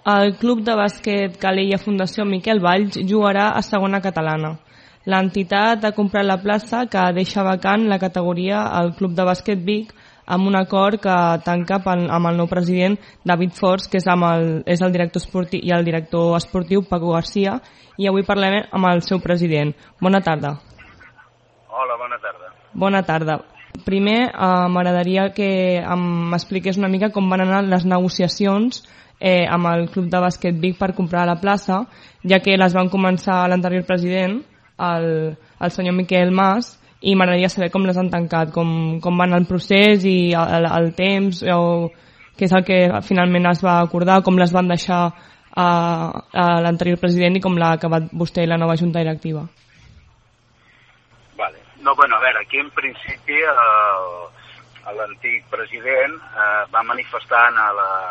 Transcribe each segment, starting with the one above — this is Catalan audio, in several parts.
El club de bàsquet Calella Fundació Miquel Valls jugarà a segona catalana. L'entitat ha comprat la plaça que deixa vacant la categoria al club de bàsquet Vic amb un acord que tanca amb el nou president David Forts, que és el director esportiu i el director esportiu Paco Garcia, i avui parlem amb el seu president. Bona tarda. Hola, bona tarda. Bona tarda. Primer, m'agradaria que m'expliqués una mica com van anar les negociacions amb el club de bàsquet Vic per comprar la plaça, ja que les van començar l'anterior president, el senyor Miquel Mas, i m'agradaria saber com les han tancat, com va anar el procés i el temps, què és el que finalment es va acordar, com les van deixar a l'anterior president i com l'ha acabat vostè i la nova junta directiva. Vale. No, bueno, a veure, aquí en principi l'antic president va manifestar a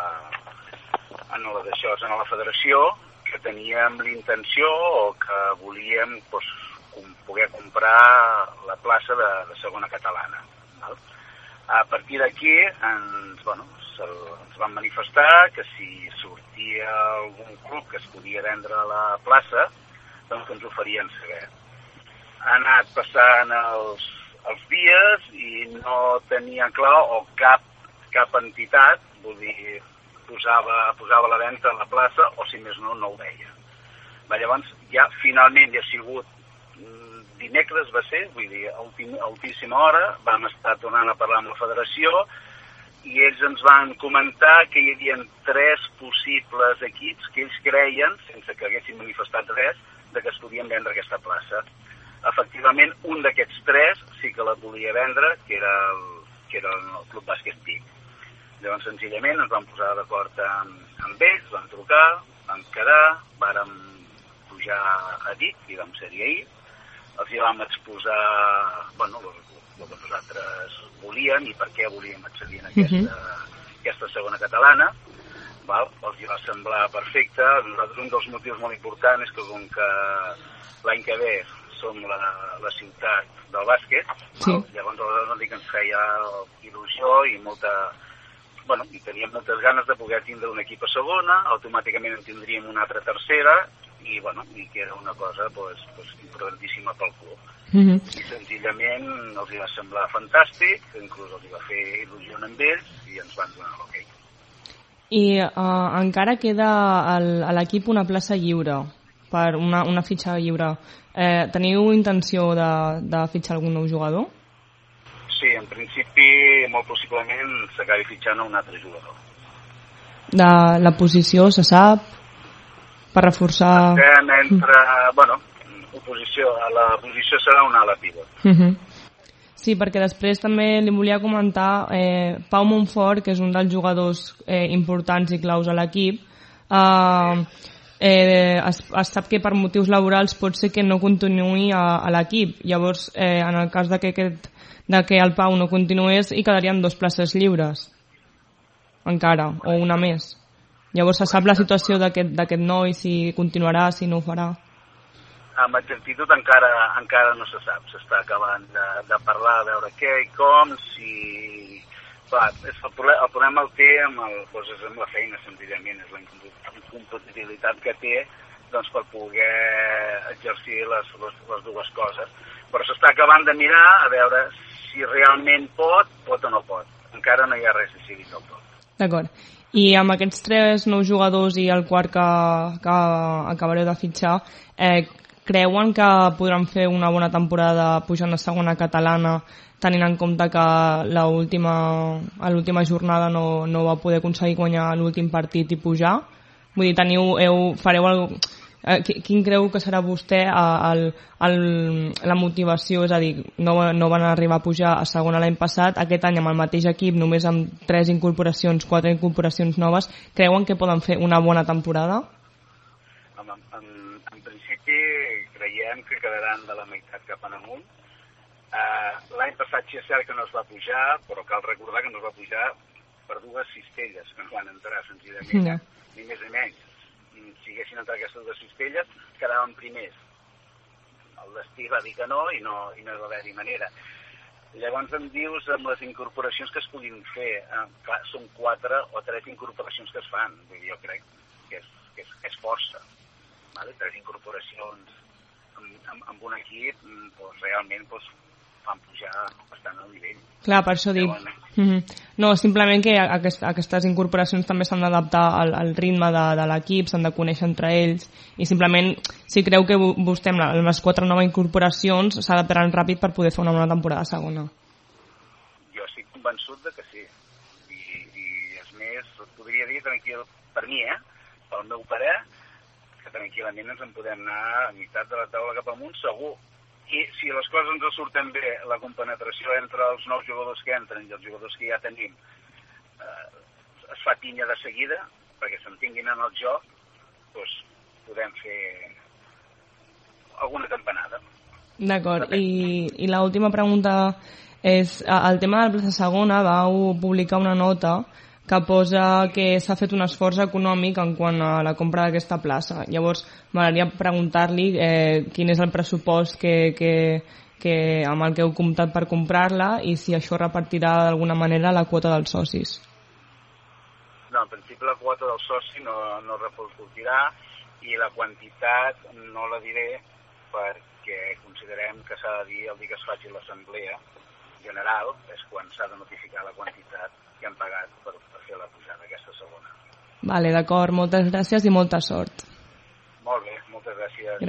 la federació que teníem l'intenció o que volíem poder comprar la plaça de segona catalana. Val? A partir d'aquí ens van manifestar que si sortia algun club que es podia vendre a la plaça, doncs ens ho farien saber. Ha anat passant els dies i no tenia clar o cap entitat, vull dir, posava a la venda a la plaça o si més no ho veia. Llavors ja finalment ha sigut dimecres va ser, vull dir, a ultíssima hora vam estar tornant a parlar amb la federació i ells ens van comentar que hi havia 3 possibles equips que ells creien, sense que haguessin manifestat res, que es podien vendre aquesta plaça. Efectivament, un d'aquests 3 sí que la volia vendre, que era el Club Bàsquet Vic. Llavors, senzillament, ens vam posar d'acord amb ells, vam trucar, vam quedar, vàrem pujar a Vic i vam ser-hi ahir. Els vam exposar el que nosaltres volíem i per què volíem accedir a aquesta segona catalana. Els va semblar perfecte. Nosaltres un dels motius molt importants és que com que l'any que ve som la ciutat del bàsquet, llavors ens feia il·lusió i i teníem moltes ganes de poder tindre un equip a segona, automàticament en tindríem una altra tercera i que era una cosa importantíssima pel club. I senzillament els va semblar fantàstic, inclús els va fer il·lusió amb ells i ens van donar l'ok. I encara queda a l'equip una plaça lliure, per una fitxa lliure. Teniu intenció de fitxar algun nou jugador? Sí, en principi, molt possiblement s'acabi fitxant un altre jugador. De la posició, se sap? Per reforçar... la posició serà una ala pivot. Sí, perquè després també li volia comentar Pau Montfort, que és un dels jugadors importants i claus a l'equip. Es sap que per motius laborals pot ser que no continuï a l'equip. Llavors, en el cas de que el Pau no continués, hi quedarien 2 places lliures encara, o una més. Llavors se sap la situació d'aquest noi, si continuarà, si no ho farà. Amb exactitud encara no se sap. S'està acabant de parlar, a veure què i com, si... Clar, el problema el té amb la feina, senzillament, és la incompatibilitat que té per poder exercir les dues coses. Però s'està acabant de mirar a veure si realment pot o no pot. Encara no hi ha res decidit del tot. D'acord. I amb aquests 3 nous jugadors i el quart que acabareu de fitxar, creuen que podran fer una bona temporada pujant a segona catalana, tenint en compte que a l'última jornada no va poder aconseguir guanyar l'últim partit i pujar? Vull dir, fareu quin creu que serà vostè la motivació? És a dir, no van arribar a pujar a segona l'any passat, aquest any amb el mateix equip, només amb 4 incorporacions noves, creuen que poden fer una bona temporada? En principi creiem que quedaran de la meitat cap en amunt. L'any passat sí és cert que no es va pujar, però cal recordar que no es va pujar per 2 cistelles que ens van entrar senzillament, ni més ni menys. Si haguessin entrat aquestes 2 cistelles, quedaven primers. El destí va dir que no i no va haver-hi manera. Llavors em dius amb les incorporacions que es puguin fer. Clar, són 4 o 3 incorporacions que es fan. Jo crec que és 3 incorporacions amb un equip, doncs, realment fan pujar bastant el nivell. Clar, per això dic. No, simplement que aquestes incorporacions també s'han d'adaptar al ritme de l'equip, s'han de conèixer entre ells, i simplement, si creu que vostè amb les 4 noves incorporacions s'adaptaran ràpid per poder fer una bona temporada segona. Jo estic convençut de que sí. I és més, podria dir tranquil, per mi, pel meu parer, que tranquil·lament ens en podem anar a meitat de la taula cap amunt, segur. I si les coses ens surten bé, la compenetració entre els nous jugadors que entren i els jugadors que ja tenim es fa pinya de seguida, perquè s'entenguin en el joc, doncs podem fer alguna campanada. D'acord, i l'última pregunta és, el tema de la plaça segona, vau publicar una nota que posa que s'ha fet un esforç econòmic en quant a la compra d'aquesta plaça. Llavors, m'agradaria preguntar-li quin és el pressupost amb el que heu comptat per comprar-la i si això repartirà d'alguna manera la quota dels socis. No, en principi la quota del soci no repercutirà i la quantitat no la diré perquè considerem que s'ha de dir el dia que es faci l'assemblea general, és quan s'ha de notificar la quantitat que han pagat per fer la pujada aquesta segona. Vale, d'acord, moltes gràcies i molta sort. Molt bé, moltes gràcies.